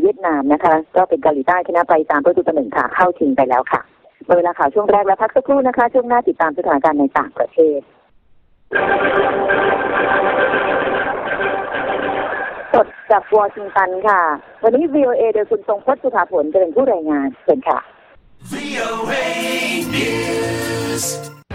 เวียดนามนะคะก็เป็นเกาหลีใต้ชนะไป3-1ค่ะเข้าชิงไปแล้วค่ะหมดเวลาข่าวช่วงแรกแล้วพักสักครู่นะคะช่วงหน้าติดตามสถานการณ์ในต่างประเทศสดจากวอชิงตันค่ะวันนี้ VOA โดยคุณทรงพจน์สุภาผลจะเป็นผู้รายงานเชิญค่ะ VOA News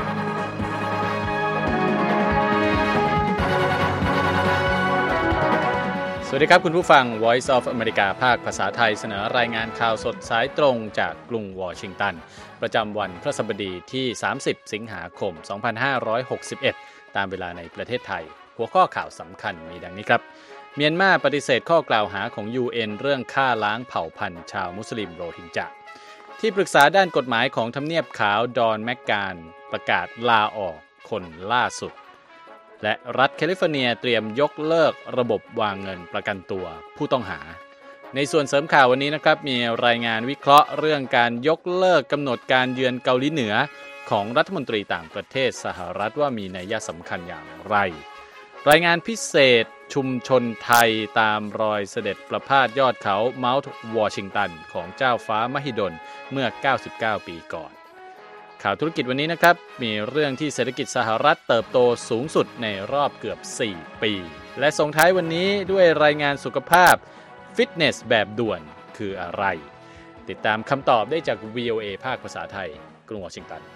สวัสดีครับคุณผู้ฟัง Voice of America ภาคภาษาไทยเสนอรายงานข่าวสดสายตรงจากกรุงวอชิงตันประจำวันพฤหัสบดีที่30สิงหาคม2561ตามเวลาในประเทศไทยหัวข้อข่าวสำคัญมีดังนี้ครับเมียนมาปฏิเสธข้อกล่าวหาของ UN เรื่องฆ่าล้างเผ่าพันธุ์ชาวมุสลิมโรฮิงญะที่ปรึกษาด้านกฎหมายของทำเนียบขาวดอนแมกการประกาศลาออกคนล่าสุดและรัฐแคลิฟอร์เนียเตรียมยกเลิกระบบวางเงินประกันตัวผู้ต้องหาในส่วนเสริมข่าววันนี้นะครับมีรายงานวิเคราะห์เรื่องการยกเลิกกำหนดการเยือนเกาหลีเหนือของรัฐมนตรีต่างประเทศสหรัฐว่ามีนัยสำคัญอย่างไรรายงานพิเศษชุมชนไทยตามรอยเสด็จประพาสยอดเขาเมาท์วอชิงตันของเจ้าฟ้ามหิดลเมื่อ99ปีก่อนข่าวธุรกิจวันนี้นะครับมีเรื่องที่เศรษฐกิจสหรัฐเติบโตสูงสุดในรอบเกือบ4ปีและส่งท้ายวันนี้ด้วยรายงานสุขภาพฟิตเนสแบบด่วนคืออะไรติดตามคำตอบได้จาก VOA ภาคภาษาไทยกรุงวอชิงตัน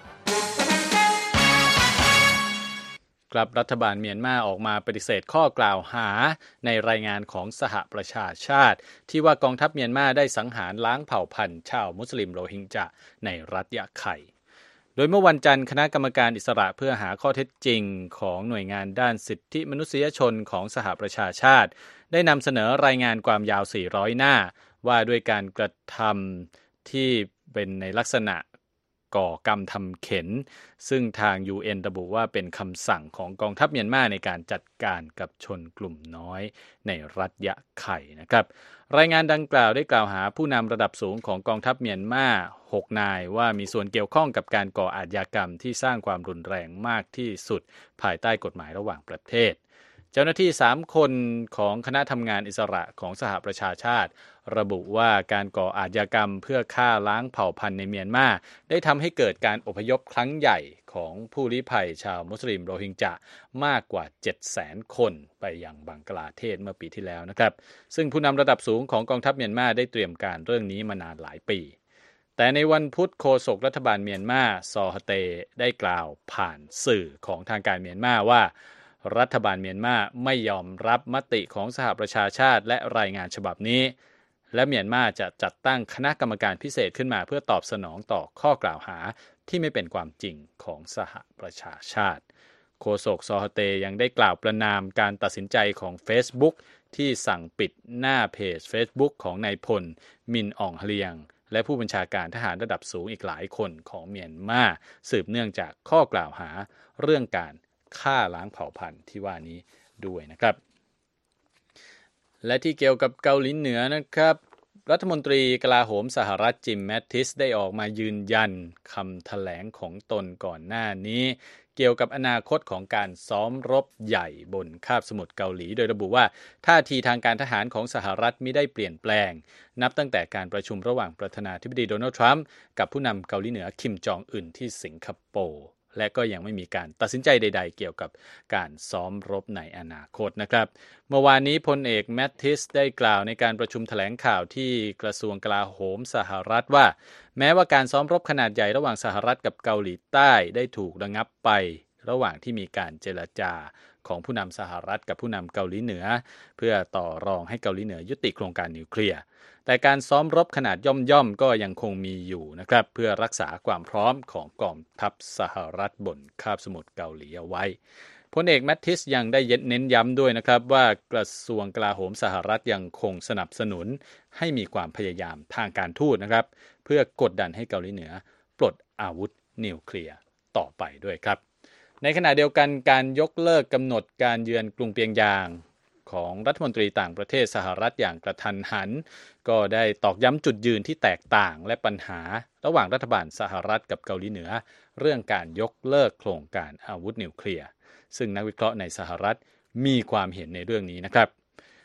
ครับรัฐบาลเมียนมาออกมาปฏิเสธข้อกล่าวหาในรายงานของสหประชาชาติที่ว่ากองทัพเมียนมาได้สังหารล้างเผ่าพันธุ์ชาวมุสลิมโรฮิงญะในรัฐยะไข่โดยเมื่อวันจันทร์คณะกรรมการอิสระเพื่อหาข้อเท็จจริงของหน่วยงานด้านสิทธิมนุษยชนของสหประชาชาติได้นำเสนอรายงานความยาว400หน้าว่าด้วยการกระทำที่เป็นในลักษณะก่อกรรมทำเข็ญซึ่งทาง UN ระบุว่าเป็นคำสั่งของกองทัพเมียนมาในการจัดการกับชนกลุ่มน้อยในรัฐยะไข่นะครับรายงานดังกล่าวได้กล่าวหาผู้นำระดับสูงของกองทัพเมียนมา6นายว่ามีส่วนเกี่ยวข้องกับการก่ออาชญากรรมที่สร้างความรุนแรงมากที่สุดภายใต้กฎหมายระหว่างประเทศเจ้าหน้าที่3คนของคณะทำงานอิสระของสหประชาชาติระบุว่าการก่ออาชญากรรมเพื่อฆ่าล้างเผ่าพันธุ์ในเมียนมาได้ทำให้เกิดการอพยพครั้งใหญ่ของผู้ลี้ภัยชาวมุสลิมโรฮิงญะมากกว่า 700,000 คนไปยังบังกลาเทศเมื่อปีที่แล้วนะครับซึ่งผู้นำระดับสูงของกองทัพเมียนมาได้เตรียมการเรื่องนี้มานานหลายปีแต่ในวันพุธโฆษกรัฐบาลเมียนมาซอฮเตได้กล่าวผ่านสื่อของทางการเมียนมาว่ารัฐบาลเมียนมาไม่ยอมรับมติของสหประชาชาติและรายงานฉบับนี้และเมียนมาจะจัดตั้งคณะกรรมการพิเศษขึ้นมาเพื่อตอบสนองต่อข้อกล่าวหาที่ไม่เป็นความจริงของสหประชาชาติโฆษกซอฮเตยังได้กล่าวประณามการตัดสินใจของ Facebook ที่สั่งปิดหน้าเพจ Facebook ของนายพลมินอ่องเฮลียงและผู้บัญชาการทหารระดับสูงอีกหลายคนของเมียนมาสืบเนื่องจากข้อกล่าวหาเรื่องการฆ่าล้างเผ่าพันธุ์ที่ว่านี้ด้วยนะครับและที่เกี่ยวกับเกาหลีเหนือนะครับรัฐมนตรีกลาโหมสหรัฐจิมแมตติสได้ออกมายืนยันคำแถลงของตนก่อนหน้านี้เกี่ยวกับอนาคตของการซ้อมรบใหญ่บนคาบสมุทรเกาหลีโดยระบุว่าท่าทีทางการทหารของสหรัฐมิได้เปลี่ยนแปลงนับตั้งแต่การประชุมระหว่างประธานาธิบดีโดนัลด์ทรัมป์กับผู้นำเกาหลีเหนือคิมจองอึนที่สิงคโปร์และก็ยังไม่มีการตัดสินใจใดๆเกี่ยวกับการซ้อมรบในอนาคตนะครับเมื่อวานนี้พลเอกแมตติสได้กล่าวในการประชุมแถลงข่าวที่กระทรวงกลาโหมสหรัฐว่าแม้ว่าการซ้อมรบขนาดใหญ่ระหว่างสหรัฐกับเกาหลีใต้ได้ถูกระงับไประหว่างที่มีการเจรจาของผู้นำสหรัฐกับผู้นำเกาหลีเหนือเพื่อต่อรองให้เกาหลีเหนือยุติโครงการนิวเคลียร์แต่การซ้อมรบขนาดย่อมๆก็ยังคงมีอยู่นะครับเพื่อรักษาความพร้อมของกองทัพสหรัฐบนคาบสมุทรเกาหลีเอาไว้พลเอกแมตติสยังได้เน้นย้ำด้วยนะครับว่ากระทรวงกลาโหมสหรัฐยังคงสนับสนุนให้มีความพยายามทางการทูตนะครับเพื่อกดดันให้เกาหลีเหนือปลดอาวุธนิวเคลียร์ต่อไปด้วยครับในขณะเดียวกันการยกเลิกกำหนดการเยือนกรุงเปียงยางของรัฐมนตรีต่างประเทศสหรัฐอย่างกระทันหันก็ได้ตอกย้ำจุดยืนที่แตกต่างและปัญหาระหว่างรัฐบาลสหรัฐกับเกาหลีเหนือเรื่องการยกเลิกโครงการอาวุธนิวเคลียร์ซึ่งนักวิเคราะห์ในสหรัฐมีความเห็นในเรื่องนี้นะครับ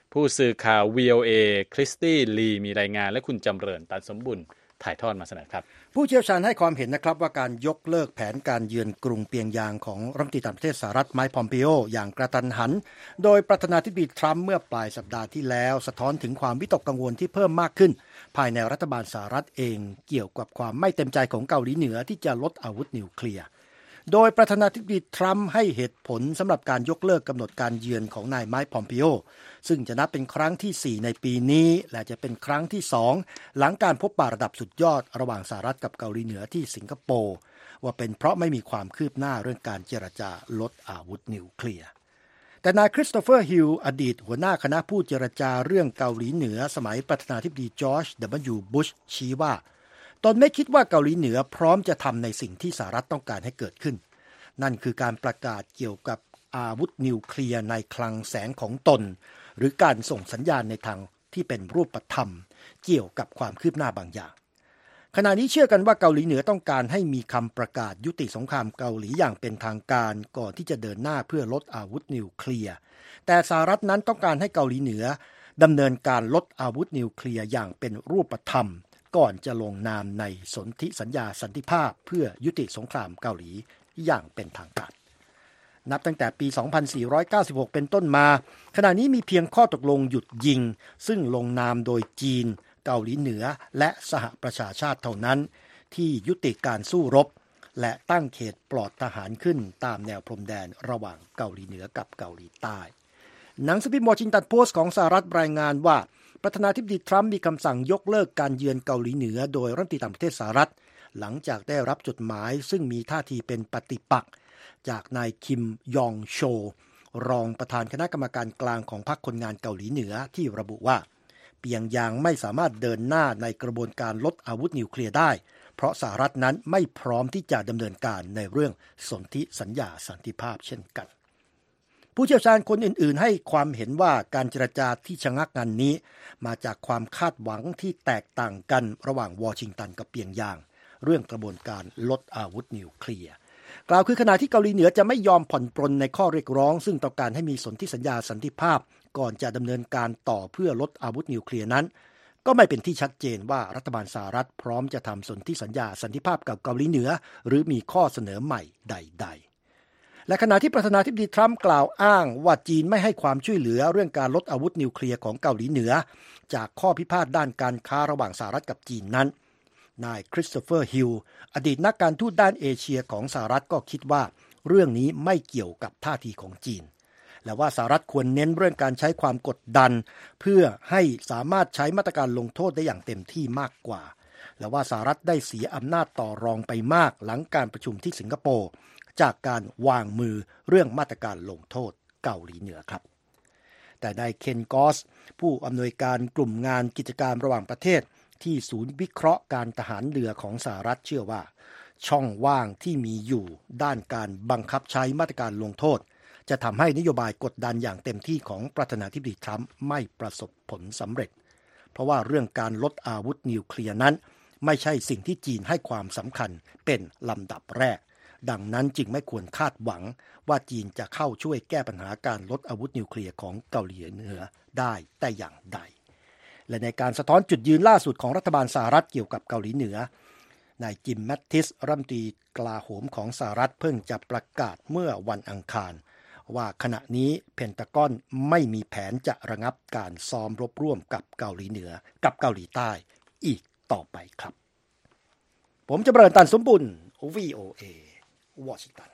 ผู้สื่อข่าว VOA คริสตี้ลีมีรายงานและคุณจำเริญตันสมบุญถ่ายทอดมาเสนอครับผู้เชี่ยวชาญให้ความเห็นนะครับว่าการยกเลิกแผนการเยือนกรุงเปียงยางของรัฐมนตรีต่างประเทศสหรัฐไมค์ พอมเปโออย่างกระทันหันโดยประธานาธิบดีทรัมป์เมื่อปลายสัปดาห์ที่แล้วสะท้อนถึงความวิตกกังวลที่เพิ่มมากขึ้นภายในรัฐบาลสหรัฐเองเกี่ยวกับความไม่เต็มใจของเกาหลีเหนือที่จะลดอาวุธนิวเคลียร์โดยประธานาธิบดีทรัมป์ให้เหตุผลสำหรับการยกเลิกกำหนดการเยือนของนายไมค์ พอมเปโอซึ่งจะนับเป็นครั้งที่4ในปีนี้และจะเป็นครั้งที่2หลังการพบปะระดับสุดยอดระหว่างสหรัฐกับเกาหลีเหนือที่สิงคโปร์ว่าเป็นเพราะไม่มีความคืบหน้าเรื่องการเจรจาลดอาวุธนิวเคลียร์แต่นายคริสโตเฟอร์ฮิลอดีตหัวหน้าคณะผู้เจรจาเรื่องเกาหลีเหนือสมัยประธานาธิบดีจอร์จ W. บุชชี้ว่าตนไม่คิดว่าเกาหลีเหนือพร้อมจะทำในสิ่งที่สหรัฐต้องการให้เกิดขึ้นนั่นคือการประกาศเกี่ยวกับอาวุธนิวเคลียร์ในคลังแสงของตนหรือการส่งสัญญาณในทางที่เป็นรูปธรรมเกี่ยวกับความคืบหน้าบางอย่างขณะนี้เชื่อกันว่าเกาหลีเหนือต้องการให้มีคำประกาศยุติสงครามเกาหลีอย่างเป็นทางการก่อนที่จะเดินหน้าเพื่อลดอาวุธนิวเคลียร์แต่สหรัฐนั้นต้องการให้เกาหลีเหนือดำเนินการลดอาวุธนิวเคลียร์อย่างเป็นรูปธรรมก่อนจะลงนามในสนธิสัญญาสันติภาพเพื่อยุติสงครามเกาหลีอย่างเป็นทางการนับตั้งแต่ปี 2496 เป็นต้นมาขณะนี้มีเพียงข้อตกลงหยุดยิงซึ่งลงนามโดยจีนเกาหลีเหนือและสหประชาชาติเท่านั้นที่ยุติการสู้รบและตั้งเขตปลอดทหารขึ้นตามแนวพรมแดนระหว่างเกาหลีเหนือกับเกาหลีใต้หนังสือพิมพ์วอชิงตันโพสต์ของสหรัฐรายงานว่าประธานาธิบดีทรัมป์มีคำสั่งยกเลิกการเยือนเกาหลีเหนือโดยรัฐมนตรีต่างประเทศสหรัฐหลังจากได้รับจดหมายซึ่งมีท่าทีเป็นปฏิปักษ์จากนายคิมยองโชรองประธานคณะกรรมการกลางของพรรคคนงานเกาหลีเหนือที่ระบุว่าเปียงยางไม่สามารถเดินหน้าในกระบวนการลดอาวุธนิวเคลียร์ได้เพราะสหรัฐนั้นไม่พร้อมที่จะดำเนินการในเรื่องสนธิสัญญาสันติภาพเช่นกันผู้เชี่ยวชาญคนอื่นๆให้ความเห็นว่าการเจรจาที่ชะงักงันนี้มาจากความคาดหวังที่แตกต่างกันระหว่างวอชิงตันกับเปียงยางเรื่องกระบวนการลดอาวุธนิวเคลียร์กล่าวคือขณะที่เกาหลีเหนือจะไม่ยอมผ่อนปรนในข้อเรียกร้องซึ่งต้องการให้มีสนธิสัญญาสันติภาพก่อนจะดำเนินการต่อเพื่อลดอาวุธนิวเคลียร์นั้นก็ไม่เป็นที่ชัดเจนว่ารัฐบาลสหรัฐพร้อมจะทำสนธิสัญญาสันติภาพกับเกาหลีเหนือหรือมีข้อเสนอใหม่ใดๆและขณะที่ประธานาธิบดีทรัมป์กล่าวอ้างว่าจีนไม่ให้ความช่วยเหลือเรื่องการลดอาวุธนิวเคลียร์ของเกาหลีเหนือจากข้อพิพาทด้านการค้าระหว่างสหรัฐกับจีนนั้นนายคริสโตเฟอร์ฮิลอดีตนักการทูตด้านเอเชียของสหรัฐก็คิดว่าเรื่องนี้ไม่เกี่ยวกับท่าทีของจีนและว่าสหรัฐควรเน้นเรื่องการใช้ความกดดันเพื่อให้สามารถใช้มาตรการลงโทษได้อย่างเต็มที่มากกว่าและว่าสหรัฐได้เสียอำนาจต่อรองไปมากหลังการประชุมที่สิงคโปร์จากการวางมือเรื่องมาตรการลงโทษเกาหลีเหนือครับแต่นายเคนกอสผู้อำนวยการกลุ่มงานกิจการระหว่างประเทศที่ศูนย์วิเคราะห์การทหารเรือของสหรัฐเชื่อว่าช่องว่างที่มีอยู่ด้านการบังคับใช้มาตรการลงโทษจะทำให้นโยบายกดดันอย่างเต็มที่ของประธานาธิบดีทรัมป์ไม่ประสบผลสำเร็จเพราะว่าเรื่องการลดอาวุธนิวเคลียร์นั้นไม่ใช่สิ่งที่จีนให้ความสำคัญเป็นลำดับแรกดังนั้นจึงไม่ควรคาดหวังว่าจีนจะเข้าช่วยแก้ปัญหาการลดอาวุธนิวเคลียร์ของเกาหลีเหนือได้แต่อย่างใดและในการสะท้อนจุดยืนล่าสุดของรัฐบาลสหรัฐเกี่ยวกับเกาหลีเหนือนายจิมแมตติสรัฐมนตรีกลาโหมของสหรัฐเพิ่งจะประกาศเมื่อวันอังคารว่าขณะนี้เพนทากอนไม่มีแผนจะระงับการซ้อมรบร่วมกับเกาหลีเหนือกับเกาหลีใต้อีกต่อไปครับผมจะเบริญตันสมบุญ VOA วอชิงตัน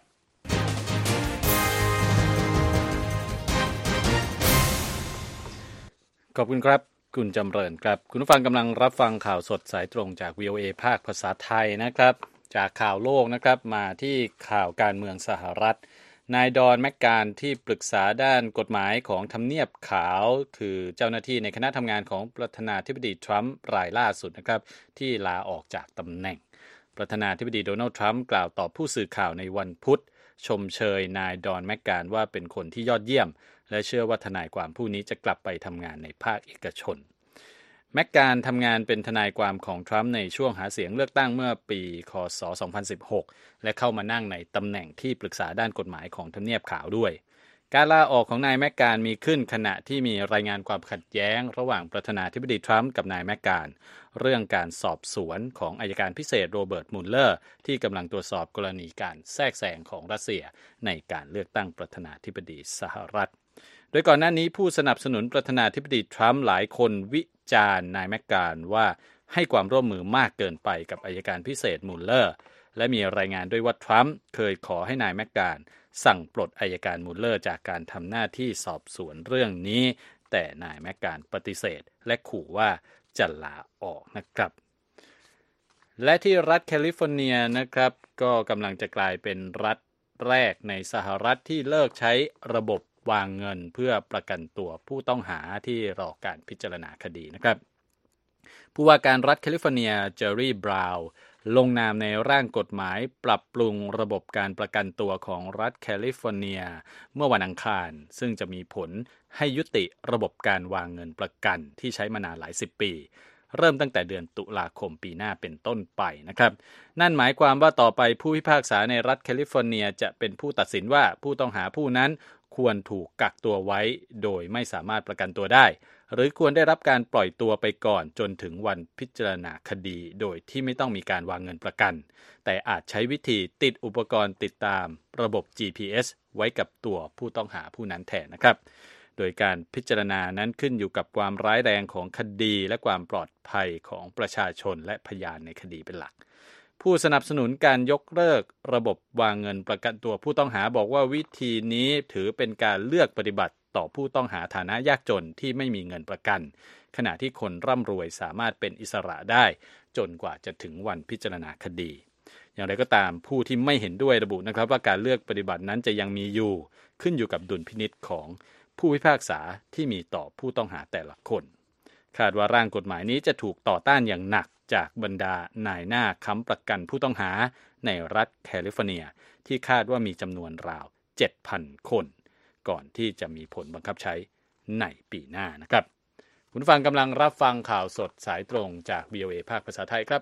ขอบคุณครับคุณจำเริญครับคุณผู้ฟังกำลังรับฟังข่าวสดสายตรงจาก VOA ภาคภาษาไทยนะครับจากข่าวโลกนะครับมาที่ข่าวการเมืองสหรัฐนายดอนแมคการที่ปรึกษาด้านกฎหมายของทำเนียบขาวคือเจ้าหน้าที่ในคณะทำงานของประธานาธิบดีทรัมป์รายล่าสุดนะครับที่ลาออกจากตำแหน่งประธานาธิบดีโดนัลด์ทรัมป์กล่าวตอบผู้สื่อข่าวในวันพุธชมเชยนายดอนแมคการว่าเป็นคนที่ยอดเยี่ยมและเชื่อว่าทนายความผู้นี้จะกลับไปทำงานในภาคเอกชนแมคการทำงานเป็นทนายความของทรัมป์ในช่วงหาเสียงเลือกตั้งเมื่อปีค.ศ. 2016และเข้ามานั่งในตำแหน่งที่ปรึกษาด้านกฎหมายของทำเนียบขาวด้วยการลาออกของนายแมคการมีขึ้นขณะที่มีรายงานความขัดแย้งระหว่างประธานาธิบดีทรัมป์กับนายแมคการเรื่องการสอบสวนของอัยการพิเศษโรเบิร์ตมุลเลอร์ที่กำลังตรวจสอบกรณีการแทรกแซงของรัสเซียในการเลือกตั้งประธานาธิบดีสหรัฐโดยก่อนหน้านี้ผู้สนับสนุนประธานาธิบดีทรัมป์หลายคนวิจารณ์นายแมคการว่าให้ความร่วมมือมากเกินไปกับอัยการพิเศษมุลเลอร์และมีรายงานด้วยว่าทรัมป์เคยขอให้นายแมคการสั่งปลดอัยการมุลเลอร์จากการทำหน้าที่สอบสวนเรื่องนี้แต่นายแมคการปฏิเสธและขู่ว่าจะลาออกนะครับและที่รัฐแคลิฟอร์เนียนะครับก็กำลังจะกลายเป็นรัฐแรกในสหรัฐที่เลิกใช้ระบบวางเงินเพื่อประกันตัวผู้ต้องหาที่รอการพิจารณาคดีนะครับผู้ว่าการรัฐแคลิฟอร์เนียเจอร์รี่บราวน์ลงนามในร่างกฎหมายปรับปรุงระบบการประกันตัวของรัฐแคลิฟอร์เนียเมื่อวันอังคารซึ่งจะมีผลให้ยุติระบบการวางเงินประกันที่ใช้มานานหลายสิบปีเริ่มตั้งแต่เดือนตุลาคมปีหน้าเป็นต้นไปนะครับนั่นหมายความว่าต่อไปผู้พิพากษาในรัฐแคลิฟอร์เนียจะเป็นผู้ตัดสินว่าผู้ต้องหาผู้นั้นควรถูกกักตัวไว้โดยไม่สามารถประกันตัวได้หรือควรได้รับการปล่อยตัวไปก่อนจนถึงวันพิจารณาคดีโดยที่ไม่ต้องมีการวางเงินประกันแต่อาจใช้วิธีติดอุปกรณ์ติดตามระบบ GPS ไว้กับตัวผู้ต้องหาผู้นั้นแทนนะครับโดยการพิจารณานั้นขึ้นอยู่กับความร้ายแรงของคดีและความปลอดภัยของประชาชนและพยานในคดีเป็นหลักผู้สนับสนุนการยกเลิกระบบวางเงินประกันตัวผู้ต้องหาบอกว่าวิธีนี้ถือเป็นการเลือกปฏิบัติต่อผู้ต้องหาฐานะยากจนที่ไม่มีเงินประกันขณะที่คนร่ำรวยสามารถเป็นอิสระได้จนกว่าจะถึงวันพิจารณาคดีอย่างไรก็ตามผู้ที่ไม่เห็นด้วยระบุนะครับว่าการเลือกปฏิบัตินั้นจะยังมีอยู่ขึ้นอยู่กับดุลพินิจของผู้พิพากษาที่มีต่อผู้ต้องหาแต่ละคนคาดว่าร่างกฎหมายนี้จะถูกต่อต้านอย่างหนักจากบรรดานายหน้าค้ำประกันผู้ต้องหาในรัฐแคลิฟอร์เนียที่คาดว่ามีจำนวนราว 7,000 คนก่อนที่จะมีผลบังคับใช้ในปีหน้านะครับคุณฟังกำลังรับฟังข่าวสดสายตรงจาก VOA ภาคภาษาไทยครับ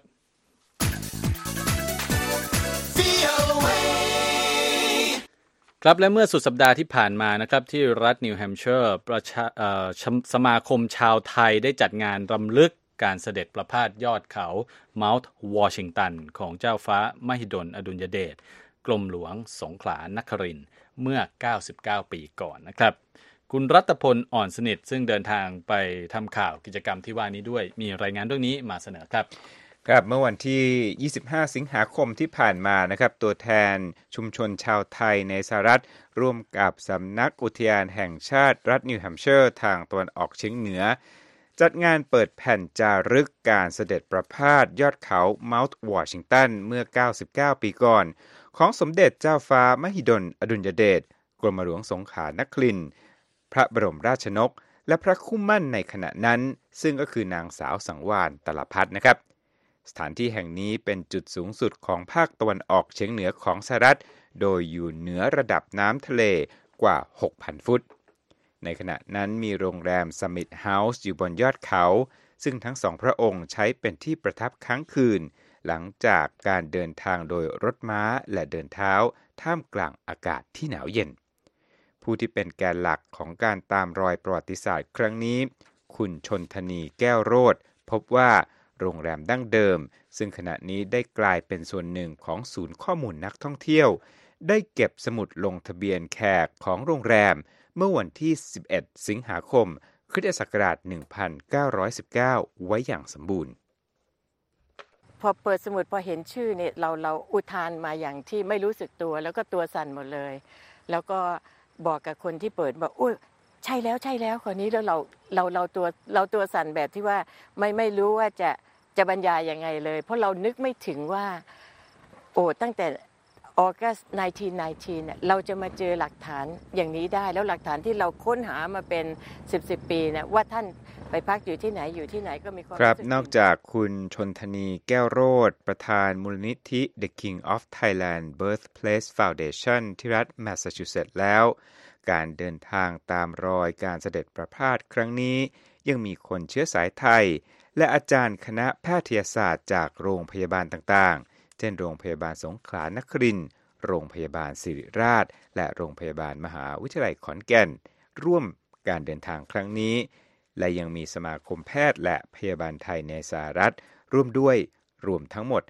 ครับและเมื่อสุดสัปดาห์ที่ผ่านมานะครับที่รัฐนิวแฮมป์เชอร์สมาคมชาวไทยได้จัดงานรำลึกการเสด็จประพาสยอดเขาเมาท์วอชิงตันของเจ้าฟ้ามหิดลอดุลยเดชกรมหลวงสงขลานครินทร์เมื่อ99ปีก่อนนะครับคุณรัตพลอ่อนสนิทซึ่งเดินทางไปทำข่าวกิจกรรมที่ว่านี้ด้วยมีรายงานเรื่องนี้มาเสนอครับครับเมื่อวันที่25สิงหาคมที่ผ่านมานะครับตัวแทนชุมชนชาวไทยในสหรัฐร่วมกับสำนักอุทยานแห่งชาติรัฐนิวแฮมป์เชอร์ทางตะวันออกเฉียงเหนือจัดงานเปิดแผ่นจารึกการเสด็จประพาสยอดเขาเมาท์วอชิงตันเมื่อ99ปีก่อนของสมเด็จเจ้าฟ้ามหิดลอดุลยเดชกรมหลวงสงขลานครินทร์พระบรมราชนกและพระคู่หมั่นในขณะนั้นซึ่งก็คือนางสาวสังวาลตลพัฒน์นะครับสถานที่แห่งนี้เป็นจุดสูงสุดของภาคตะวันออกเฉียงเหนือของสหรัฐโดยอยู่เหนือระดับน้ำทะเลกว่า 6,000 ฟุตในขณะนั้นมีโรงแรม Summit House อยู่บนยอดเขาซึ่งทั้งสองพระองค์ใช้เป็นที่ประทับค้างคืนหลังจากการเดินทางโดยรถม้าและเดินเท้าท่ามกลางอากาศที่หนาวเย็นผู้ที่เป็นแกนหลักของการตามรอยประวัติศาสตร์ครั้งนี้คุณชนธนีแก้วโรจน์พบว่าโรงแรมดั้งเดิมซึ่งขณะนี้ได้กลายเป็นส่วนหนึ่งของศูนย์ข้อมูลนักท่องเที่ยวได้เก็บสมุดลงทะเบียนแขกของโรงแรมเมื่อวันที่11สิงหาคมคริสตศักราช1919ไว้อย่างสมบูรณ์พอเปิดสมุดพอเห็นชื่อเนี่ยเราอุทานมาอย่างที่ไม่รู้สึกตัวแล้วก็ตัวสั่นหมดเลยแล้วก็บอกกับคนที่เปิดบอกอุ้ยใช่แล้วคนนี้แล้วเราตัวสั่นแบบที่ว่าไม่รู้ว่าจะบรรยายยังไงเลยเพราะเรานึกไม่ถึงว่าตั้งแต่August 1919เนี่ยเราจะมาเจอหลักฐานอย่างนี้ได้แล้วหลักฐานที่เราค้นหามาเป็น10ปีเนี่ยว่าท่านไปพักอยู่ที่ไหนก็มีความครับนอกจากคุณชนธนีแก้วโรจน์ประธานมูลนิธิ The King of Thailand Birthplace Foundation ที่รัฐแมสซาชูเซตส์แล้วการเดินทางตามรอยการเสด็จประพาสครั้งนี้ยังมีคนเชื้อสายไทยและอาจารย์คณะแพทยศาสตร์จากโรงพยาบาลต่างๆเช่นโรงพยาบาลสงขลานครินทร์โรงพยาบาลศิริราชและโรงพยาบาลมหาวิทยาลัยขอนแก่นร่วมการเดินทางครั้งนี้และยังมีสมาคมแพทย์และพยาบาลไทยในสหรัฐร่วมด้วยรวมทั้งหมด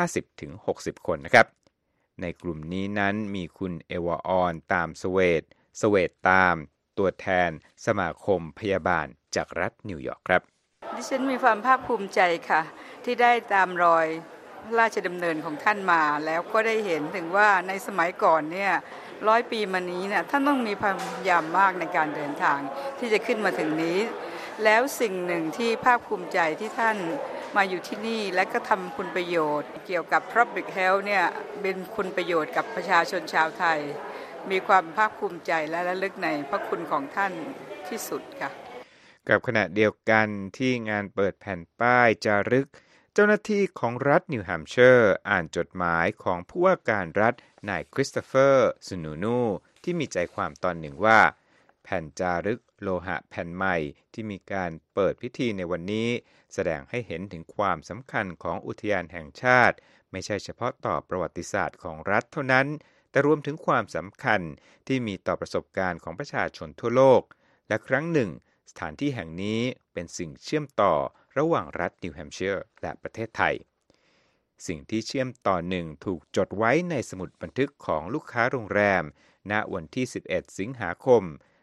50-60 คนนะครับในกลุ่มนี้นั้นมีคุณเอวาออนตามสเวตตามตัวแทนสมาคมพยาบาลจากรัฐนิวยอร์กครับดิฉันมีความภาคภูมิใจค่ะที่ได้ตามรอยพระราชดำเนินของท่านมาแล้วก็ได้เห็นถึงว่าในสมัยก่อนเนี่ย100 ปีมานี้เนี่ยท่านต้องมีความพยายามมากในการเดินทางที่จะขึ้นมาถึงนี้แล้วสิ่งหนึ่งที่ภาคภูมิใจที่ท่านมาอยู่ที่นี่และก็ทำคุณประโยชน์เกี่ยวกับ Public Health เนี่ยเป็นคุณประโยชน์กับประชาชนชาวไทยมีความภาคภูมิใจและระลึกในพระคุณของท่านที่สุดค่ะกับขณะเดียวกันที่งานเปิดแผ่นป้ายจารึกเจ้าหน้าที่ของรัฐนิวแฮมป์เชอร์อ่านจดหมายของผู้ว่าการรัฐนายคริสโตเฟอร์ซูนูนูที่มีใจความตอนหนึ่งว่าแผ่นจารึกโลหะแผ่นใหม่ที่มีการเปิดพิธีในวันนี้แสดงให้เห็นถึงความสำคัญของอุทยานแห่งชาติไม่ใช่เฉพาะต่อประวัติศาสตร์ของรัฐเท่านั้นแต่รวมถึงความสำคัญที่มีต่อประสบการณ์ของประชาชนทั่วโลกและครั้งหนึ่งสถานที่แห่งนี้เป็นสิ่งเชื่อมต่อระหว่างรัฐนิวแฮมป์เชอร์และประเทศไทยสิ่งที่เชื่อมต่อหนึ่งถูกจดไว้ในสมุดบันทึกของลูกค้าโรงแรมณวันที่11สิงหาคม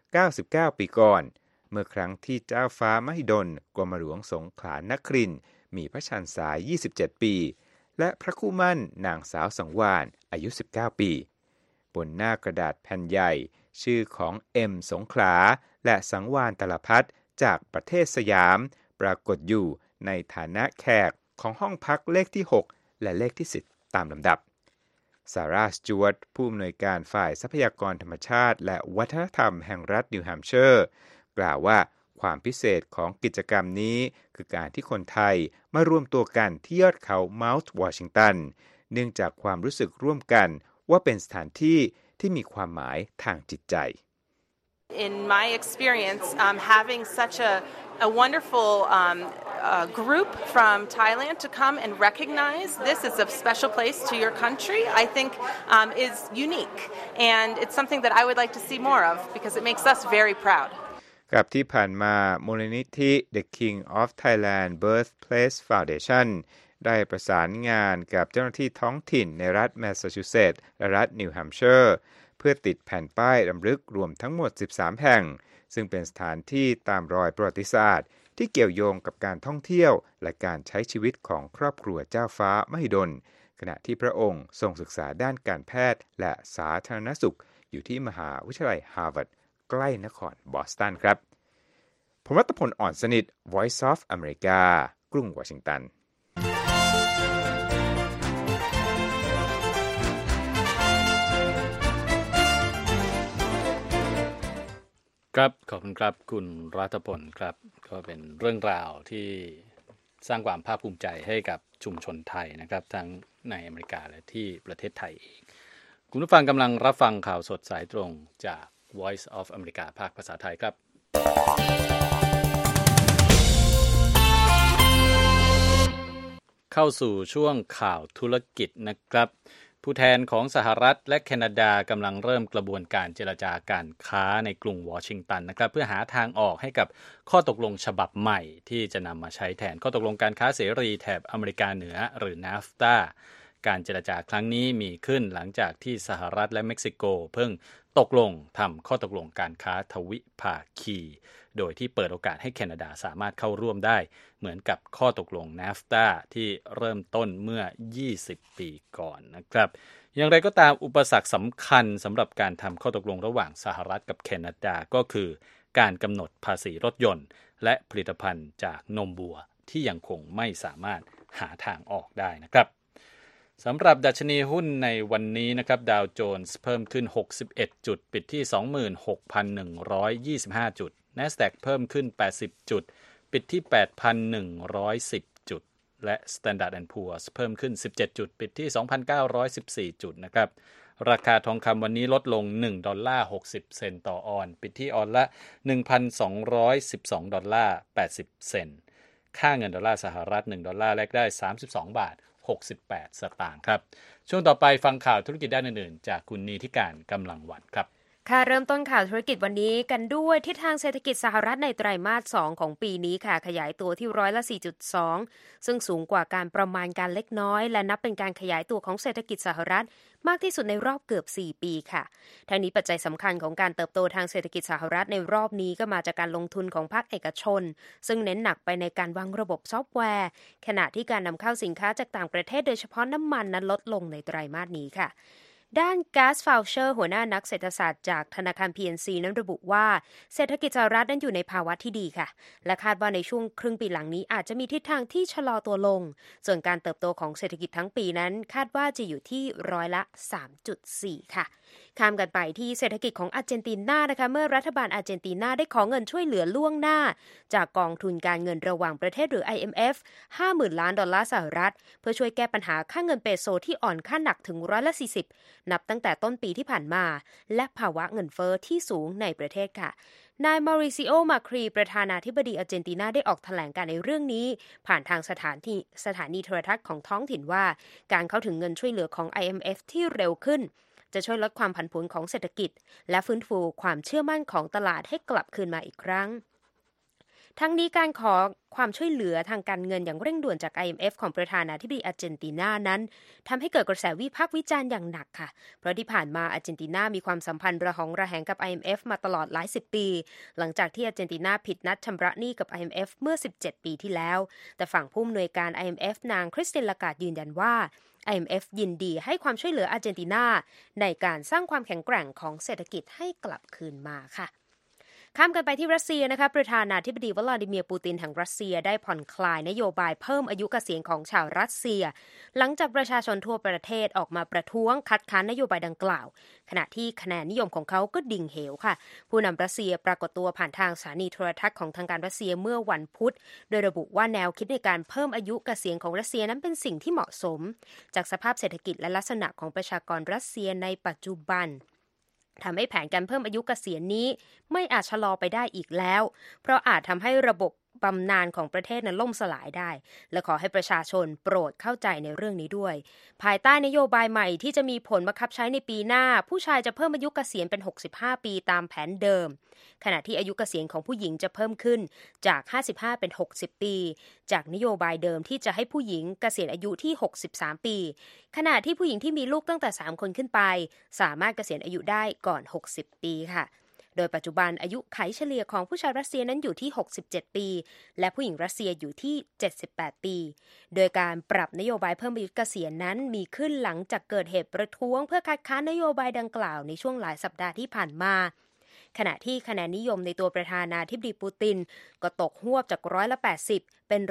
99ปีก่อนเมื่อครั้งที่เจ้าฟ้ามหิดลกรมหลวงสงขลานครินทร์มีพระชนษา27ปีและพระคู่หมั่นนางสาวสังวาลอายุ19ปีบนหน้ากระดาษแผ่นใหญ่ชื่อของเอ็มสงขลาและสังวาลตลพัฒน์จากประเทศสยามปรากฏอยู่ในฐานะแขกของห้องพักเลขที่6และเลขที่10ตามลำดับซาร่า สจ๊วตผู้อำนวยการฝ่ายทรัพยากรธรรมชาติและวัฒนธรรมแห่งรัฐนิวแฮมป์เชอร์กล่าวว่าความพิเศษของกิจกรรมนี้คือการที่คนไทยมารวมตัวกันที่ยอดเขาเมาท์วอชิงตันเนื่องจากความรู้สึกร่วมกันว่าเป็นสถานที่ที่มีความหมายทางจิตใจ In my experience, having such a wonderful group from Thailand to come and recognize this is a special place to your country, I think is unique. And it's something that I would like to see more of because it makes us very proud. กับที่ผ่านมามูลนิธิ The King of Thailand Birthplace Foundation ได้ประสานงานกับเจ้าหน้าที่ท้องถิ่นในรัฐแมสซาชูเซตส์และรัฐนิวแฮมป์เชอร์เพื่อติดแผ่นป้ายรำลึกรวมทั้งหมด13แห่งซึ่งเป็นสถานที่ตามรอยประวัติศาสตร์ที่เกี่ยวโยงกับการท่องเที่ยวและการใช้ชีวิตของครอบครัวเจ้าฟ้ามหิดลขณะที่พระองค์ทรงศึกษาด้านการแพทย์และสาธารณสุขอยู่ที่มหาวิทยาลัยฮาร์วาร์ดใกล้นครบอสตันครับผมรัตพล อ่อนสนิท Voice of America กรุงวอชิงตันครับขอบคุณครับคุณรัตพลครับก็เป็นเรื่องราวที่สร้างความภาคภูมิใจให้กับชุมชนไทยนะครับทั้งในอเมริกาและที่ประเทศไทยเองคุณผู้ฟังกำลังรับฟังข่าวสดสายตรงจาก Voice of America ภาคภาษาไทยครับเข้าสู่ช่วงข่าวธุรกิจนะครับผู้แทนของสหรัฐและแคนาดากำลังเริ่มกระบวนการเจรจาการค้าในกรุงวอชิงตันนะครับเพื่อหาทางออกให้กับข้อตกลงฉบับใหม่ที่จะนำมาใช้แทนข้อตกลงการค้าเสรีแถบอเมริกาเหนือหรือ NAFTA การเจรจาครั้งนี้มีขึ้นหลังจากที่สหรัฐและเม็กซิโกเพิ่งตกลงทำข้อตกลงการค้าทวิภาคีโดยที่เปิดโอกาสให้แคนาดาสามารถเข้าร่วมได้เหมือนกับข้อตกลง NAFTA ที่เริ่มต้นเมื่อ20ปีก่อนนะครับอย่างไรก็ตามอุปสรรคสำคัญสำหรับการทำข้อตกลงระหว่างสหรัฐกับแคนาดาก็คือการกำหนดภาษีรถยนต์และผลิตภัณฑ์จากนมวัวที่ยังคงไม่สามารถหาทางออกได้นะครับสำหรับดัชนีหุ้นในวันนี้นะครับดาวโจนส์เพิ่มขึ้น61จุดปิดที่ 26,125 จุด NASDAQ เพิ่มขึ้น80จุดปิดที่ 8,110 จุดและ Standard & Poor's เพิ่มขึ้น17จุดปิดที่ 2,914 จุดนะครับราคาทองคำวันนี้ลดลง$1.60 เซนต์ต่อออนซ์ปิดที่ออนซ์ละ $1,212.80 เซนต์ค่าเงินดอลลาร์สหรัฐ1ดอลลาร์แลกได้32.60 68 สตางค์ครับช่วงต่อไปฟังข่าวธุรกิจด้านอื่นๆจากคุณนีธิการกำลังวันครับค่ะเริ่มต้นข่าวธุรกิจวันนี้กันด้วยทิศทางเศรษฐกิจสหรัฐในไตรมาส 2 ของปีนี้ค่ะขยายตัวที่4.2% ซึ่งสูงกว่าการประมาณการเล็กน้อยและนับเป็นการขยายตัวของเศรษฐกิจสหรัฐมากที่สุดในรอบเกือบ4ปีค่ะทั้งนี้ปัจจัยสำคัญของการเติบโตทางเศรษฐกิจสหรัฐในรอบนี้ก็มาจากการลงทุนของภาคเอกชนซึ่งเน้นหนักไปในการวางระบบซอฟต์แวร์ขณะที่การนำเข้าสินค้าจากต่างประเทศโดยเฉพาะน้ำมันนั้นลดลงในไตรมาสนี้ค่ะด้านกัส ฟาวเชอร์หัวหน้านักเศรษฐศาสตร์จากธนาคาร PNC นั้นระบุว่าเศรษฐกิจสหรัฐนั้นอยู่ในภาวะที่ดีค่ะและคาดว่าในช่วงครึ่งปีหลังนี้อาจจะมีทิศทางที่ชะลอตัวลงส่วนการเติบโตของเศรษฐกิจทั้งปีนั้นคาดว่าจะอยู่ที่3.4% ค่ะข้ามกันไปที่เศรษฐกิจของอาร์เจนตินานะคะเมื่อรัฐบาลอาร์เจนตินาได้ขอเงินช่วยเหลือล่วงหน้าจากกองทุนการเงินระหว่างประเทศหรือ IMF $50,000 ล้านสหรัฐเพื่อช่วยแก้ปัญหาค่าเงินเปโซที่อ่อนค่าหนักถึง40%นับตั้งแต่ต้นปีที่ผ่านมาและภาวะเงินเฟ้อที่สูงในประเทศค่ะนายมอริซิโอ มาครีประธานาธิบดีอาร์เจนตินาได้ออกแถลงการในเรื่องนี้ผ่านทางสถานีโทรทัศน์ของท้องถิ่นว่าการเข้าถึงเงินช่วยเหลือของ IMF ที่เร็วขึ้นจะช่วยลดความผันผวนของเศรษฐกิจและฟื้นฟูความเชื่อมั่นของตลาดให้กลับคืนมาอีกครั้งทั้งนี้การขอความช่วยเหลือทางการเงินอย่างเร่งด่วนจาก IMF ของประธานาธิบดีอาร์เจนตินานั้นทำให้เกิดกระแสวิพากษ์วิจารณ์อย่างหนักค่ะเพราะที่ผ่านมาอาร์เจนตินามีความสัมพันธ์ระหองระแหงกับ IMF มาตลอดหลายสิบปีหลังจากที่อาร์เจนตินาผิดนัดชำระหนี้กับ IMF เมื่อ17 ปีที่แล้วแต่ฝั่งผู้อำนวยการ IMF นางคริสติน ลาการ์ดยืนยันว่าIMF ยินดีให้ความช่วยเหลืออาร์เจนตินาในการสร้างความแข็งแกร่งของเศรษฐกิจให้กลับคืนมาค่ะข้ามกันไปที่รัสเซียนะคะประธานาธิบดีวลาดิเมียร์ปูตินแห่งรัสเซียได้ผ่อนคลายนโยบายเพิ่มอายุเกษียณของชาวรัสเซียหลังจากประชาชนทั่วประเทศออกมาประท้วงคัดค้านนโยบายดังกล่าวขณะที่คะแนนนิยมของเขาก็ดิ่งเหวค่ะผู้นำรัสเซียปรากฏตัวผ่านทางสถานีโทรทัศน์ของทางการรัสเซียเมื่อวันพุธโดยระบุว่าแนวคิดในการเพิ่มอายุเกษียณของรัสเซียนั้นเป็นสิ่งที่เหมาะสมจากสภาพเศรษฐกิจและลักษณะของประชากรรัสเซียในปัจจุบันทำให้แผนการเพิ่มอายุเกษียณนี้ไม่อาจชะลอไปได้อีกแล้วเพราะอาจทำให้ระบบบำนาญของประเทศนั้นล่มสลายได้และขอให้ประชาชนโปรดเข้าใจในเรื่องนี้ด้วยภายใต้นโยบายใหม่ที่จะมีผลบังคับใช้ในปีหน้าผู้ชายจะเพิ่มอายุเกษียณเป็น65 ปีตามแผนเดิมขณะที่อายุเกษียณของผู้หญิงจะเพิ่มขึ้นจาก55เป็น60ปีจากนโยบายเดิมที่จะให้ผู้หญิงเกษียณอายุที่63ปีขณะที่ผู้หญิงที่มีลูกตั้งแต่3คนขึ้นไปสามารถเกษียณอายุได้ก่อน60ปีค่ะโดยปัจจุบันอายุไขเฉลี่ยของผู้ชายรัสเซียนั้นอยู่ที่67ปีและผู้หญิงรัสเซียอยู่ที่78ปีโดยการปรับนโยบายเพิ่มอายุเกษียณนั้นมีขึ้นหลังจากเกิดเหตุประท้วงเพื่อคัดค้านนโยบายดังกล่าวในช่วงหลายสัปดาห์ที่ผ่านมาขณะที่คะแนนนิยมในตัวประธานาธิบดีปูตินก็ตกฮวบจาก80%เป็น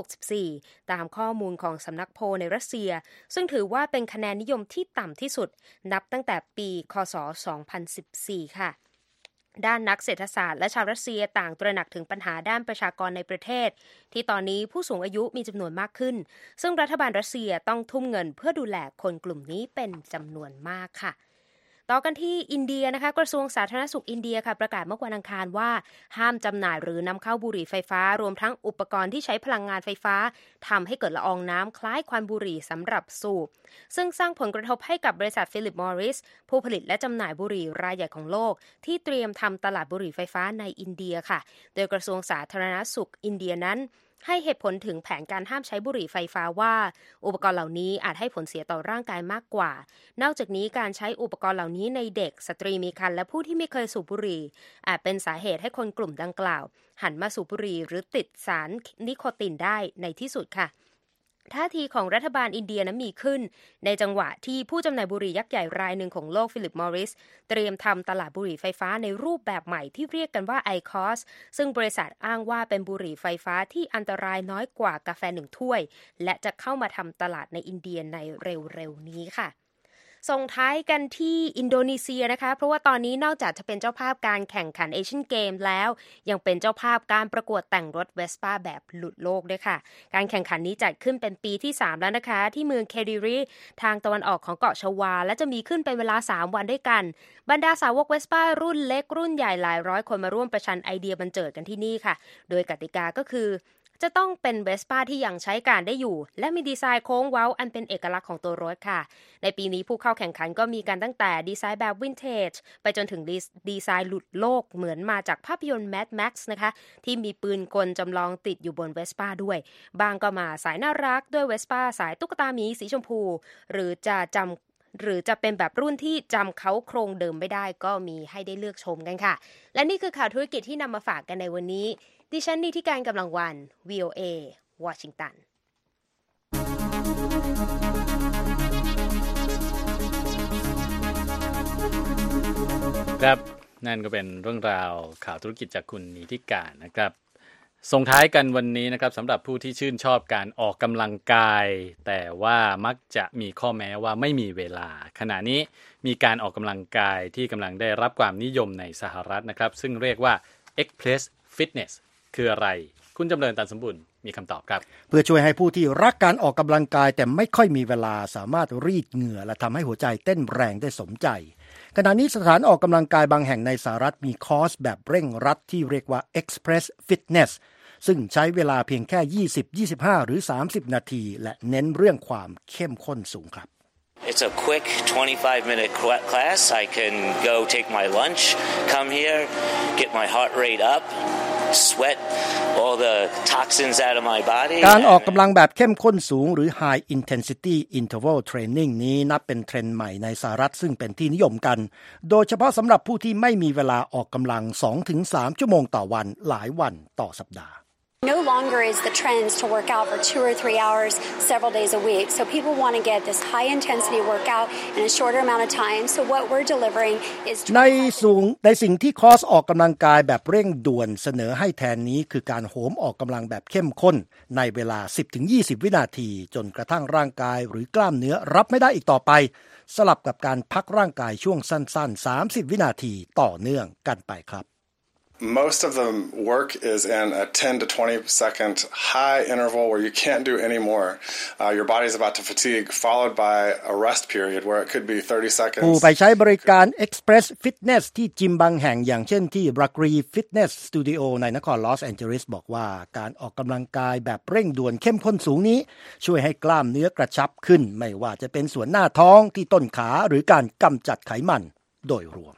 64%ตามข้อมูลของสำนักโพลในรัสเซียซึ่งถือว่าเป็นคะแนนนิยมที่ต่ำที่สุดนับตั้งแต่ปีค.ศ. 2014ค่ะด้านนักเศรษฐศาสตร์และชาวรัสเซียต่างตระหนักถึงปัญหาด้านประชากรในประเทศที่ตอนนี้ผู้สูงอายุมีจำนวนมากขึ้นซึ่งรัฐบาลรัสเซียต้องทุ่มเงินเพื่อดูแลคนกลุ่มนี้เป็นจำนวนมากค่ะต่อกันที่อินเดียนะคะกระทรวงสาธารณสุขอินเดียค่ะประกาศเมื่อวันอังคารว่าห้ามจำหน่ายหรือนำเข้าบุหรี่ไฟฟ้ารวมทั้งอุปกรณ์ที่ใช้พลังงานไฟฟ้าทำให้เกิดละอองน้ำคล้ายควันบุหรี่สำหรับสูบซึ่งสร้างผลกระทบให้กับบริษัทฟิลิปมอริสผู้ผลิตและจำหน่ายบุหรี่รายใหญ่ของโลกที่เตรียมทำตลาดบุหรี่ไฟฟ้าในอินเดียค่ะโดยกระทรวงสาธารณสุขอินเดียนั้นให้เหตุผลถึงแผนการห้ามใช้บุหรี่ไฟฟ้าว่าอุปกรณ์เหล่านี้อาจให้ผลเสียต่อร่างกายมากกว่านอกจากนี้การใช้อุปกรณ์เหล่านี้ในเด็กสตรีมีครรภ์และผู้ที่ไม่เคยสูบบุหรี่อาจเป็นสาเหตุให้คนกลุ่มดังกล่าวหันมาสูบบุหรี่หรือติดสารนิโคตินได้ในที่สุดค่ะท่าทีของรัฐบาลอินเดียนั้นมีขึ้นในจังหวะที่ผู้จำหน่ายบุหรี่ยักษ์ใหญ่รายหนึ่งของโลกฟิลิปมอริสเตรียมทำตลาดบุหรี่ไฟฟ้าในรูปแบบใหม่ที่เรียกกันว่า IQOS ซึ่งบริษัทอ้างว่าเป็นบุหรี่ไฟฟ้าที่อันตรายน้อยกว่ากาแฟ1ถ้วยและจะเข้ามาทำตลาดในอินเดียในเร็วๆนี้ค่ะส่งท้ายกันที่อินโดนีเซียนะคะเพราะว่าตอนนี้นอกจากจะเป็นเจ้าภาพการแข่งขันเอเชียนเกมแล้วยังเป็นเจ้าภาพการประกวดแต่งรถเวสป้าแบบหลุดโลกด้วยค่ะการแข่งขันนี้จัดขึ้นเป็นปีที่3แล้วนะคะที่เมืองเคดิริทางตะวันออกของเกาะชวาและจะมีขึ้นเป็นเวลา3วันด้วยกันบรรดาสาวกเวสป้ารุ่นเล็กรุ่นใหญ่หลายร้อยคนมาร่วมประชันไอเดียบันเจิดกันที่นี่ค่ะโดยกติกาก็คือจะต้องเป็นเวสป้าที่ยังใช้การได้อยู่และมีดีไซน์โค้งเว้าอันเป็นเอกลักษณ์ของตัวรถค่ะในปีนี้ผู้เข้าแข่งขันก็มีกันตั้งแต่ดีไซน์แบบวินเทจไปจนถึงดีไซน์หลุดโลกเหมือนมาจากภาพยนตร์ Mad Max นะคะที่มีปืนกลจำลองติดอยู่บนเวสป้าด้วยบางก็มาสายน่ารักด้วยเวสป้าสายตุ๊กตาหมีสีชมพูหรือจะเป็นแบบรุ่นที่จำเขาโครงเดิมไม่ได้ก็มีให้ได้เลือกชมกันค่ะและนี่คือข่าวธุรกิจที่นำมาฝากกันในวันนี้ดิฉันนิติการกำลังวัน VOA วอชิงตันครับนั่นก็เป็นเรื่องราวข่าวธุรกิจจากคุณนิติการนะครับส่งท้ายกันวันนี้นะครับสำหรับผู้ที่ชื่นชอบการออกกำลังกายแต่ว่ามักจะมีข้อแม้ว่าไม่มีเวลาขณะนี้มีการออกกำลังกายที่กำลังได้รับความนิยมในสหรัฐนะครับซึ่งเรียกว่า Express Fitness คืออะไรคุณจำเริญตันสมบูรณ์มีคำตอบครับเพื่อช่วยให้ผู้ที่รักการออกกำลังกายแต่ไม่ค่อยมีเวลาสามารถรีดเหงื่อและทำให้หัวใจเต้นแรงได้สมใจขณะนี้สถานออกกำลังกายบางแห่งในสหรัฐมีคอร์สแบบเร่งรัดที่เรียกว่า Express Fitness ซึ่งใช้เวลาเพียงแค่ 20, 25 หรือ 30 นาทีและเน้นเรื่องความเข้มข้นสูงครับ It's a quick 25-minute class. I can go take my lunch, come here, get my heart rate up, sweat all the toxins out of my body. การออกกำลังแบบเข้มข้นสูงหรือ High Intensity Interval Training นี้นับเป็นเทรนด์ใหม่ในสหรัฐซึ่งเป็นที่นิยมกันโดยเฉพาะสำหรับผู้ที่ไม่มีเวลาออกกำลัง 2-3 ชั่วโมงต่อวันหลายวันต่อสัปดาห์ No longer is the trend to work out for 2 or 3 hours several days a week. So people want to get this high intensity workout in a shorter amount of time. So what we're delivering is ในสิ่งที่คอร์สออกกำลังกายแบบเร่งด่วนเสนอให้แทนนี้คือการโหมออกกำลังแบบเข้มข้นในเวลา 10-20 วินาทีจนกระทั่งร่างกายหรือกล้ามเนื้อรับไม่ได้อีกต่อไปสลับกับการพักร่างกายช่วงสั้นๆ30 วินาทีต่อเนื่องกันไปครับ Most of the work is in a 10 to 20 second high interval where you can't do any more. Your body's about to fatigue, followed by a rest period where it could be 30 seconds. ผู้ไปใช้บริการ Express Fitness ที่จิมบางแห่งอย่างเช่นที่ Bragg Fitness Studio ในนครลอสแอนเจลิสบอกว่าการออกกำลังกายแบบเร่งด่วนเข้มข้นสูงนี้ช่วยให้กล้ามเนื้อกระชับขึ้นไม่ว่าจะเป็นส่วนหน้าท้องที่ต้นขาหรือการกำจัดไขมันโดยรวม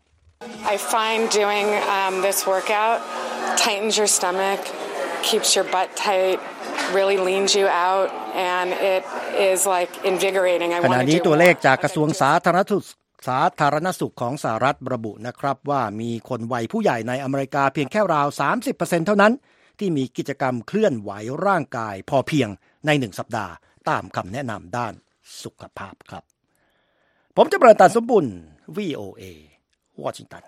I find doing this workout tightens your stomach, keeps your butt tight, really leans you out, and it is like invigorating. I want to do more. ขณะนี้ตัวเลขจากกระทรวงสาธารณสุขของสหรัฐระบุนะครับว่ามีคนวัยผู้ใหญ่ในอเมริกาเพียงแค่ราว 30% เท่านั้นที่มีกิจกรรมเคลื่อนไหวร่างกายพอเพียงใน1สัปดาห์ตามคำแนะนำด้านสุขภาพครับผมจะเปิดตันสมบุญ VOAวอชิงตัน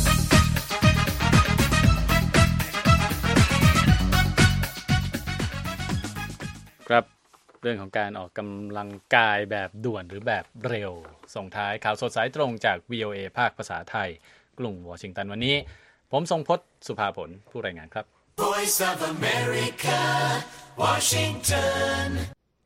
ครับเรื่องของการออกกำลังกายแบบด่วนหรือแบบเร็วส่งท้ายข่าวสดสายตรงจาก VOA ภาคภาษาไทยกรุงวอชิงตันวันนี้ผมทรงพจน์สุภาผลผู้รายงานครับ Voice of America Washington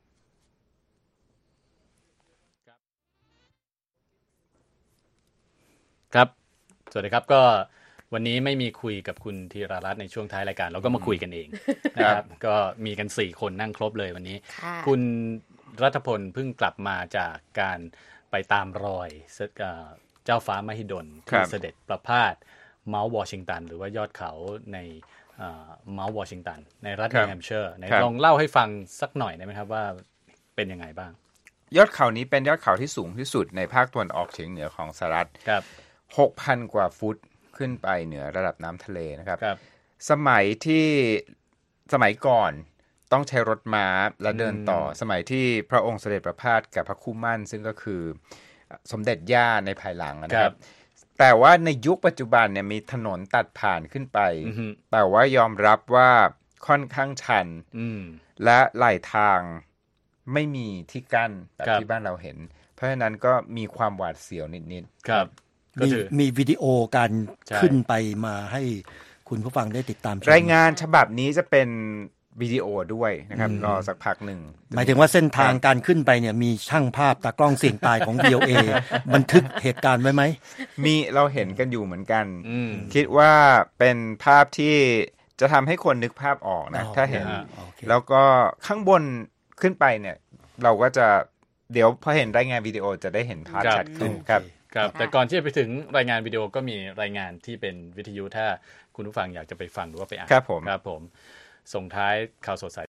ครับสวัสดีครับก็วันนี้ไม่มีคุยกับคุณธีรรัตน์ในช่วงท้ายรายการเราก็มาคุยกันเองนะครับก็มีกัน4คนนั่งครบเลยวันนี้คุณรัฐพลเพิ่งกลับมาจากการไปตามรอยเจ้าฟ้ามหิดลที่เสด็จประพาสเมาท์วอชิงตันหรือว่ายอดเขาในเมาท์วอชิงตันในรัฐนิวแฮมป์เชอร์ลองเล่าให้ฟังสักหน่อยได้ไหมครับว่าเป็นยังไงบ้างยอดเขานี้เป็นยอดเขาที่สูงที่สุดในภาคตะวันออกเฉียงเหนือของสหรัฐ 6,000 กว่าฟุตขึ้นไปเหนือระดับน้ำทะเลนะครับสมัยก่อนต้องใช้รถม้าและเดินต่อสมัยที่พระองค์เสด็จประพาสกับพระคู่หมั่นซึ่งก็คือสมเด็จย่าในภายหลังนะครับแต่ว่าในยุคปัจจุบันเนี่ยมีถนนตัดผ่านขึ้นไปแต่ว่ายอมรับว่าค่อนข้างชันและไหลทางไม่มีที่กั้นแบบที่บ้านเราเห็นเพราะฉะนั้นก็มีความหวาดเสียวนิดๆครับมีวิดีโอการขึ้นไปมาให้คุณผู้ฟังได้ติดตามรายงานฉบับนี้จะเป็นวิดีโอด้วยนะครับรอสักพักหนึ่งหมายถึงว่าเส้นทางการขึ้นไปเนี่ยมีช่างภาพตากล้องเสียงตายของ VOA บันทึกเหตุการณ์ไว้ไหมมีเราเห็นกันอยู่เหมือนกันคิดว่าเป็นภาพที่จะทำให้คนนึกภาพออกนะถ้าเห็น okay. แล้วก็ข้างบนขึ้นไปเนี่ยเราก็จะเดี๋ยวพอเห็นรายงานวิดีโอจะได้เห็นภาพชัดขึ้นครับแต่ก่อนที่จะไปถึงรายงานวิดีโอก็มีรายงานที่เป็นวิทยุถ้าคุณผู้ฟังอยากจะไปฟังหรือว่าไปอ่านครับผมส่งท้ายข่าวสดสาย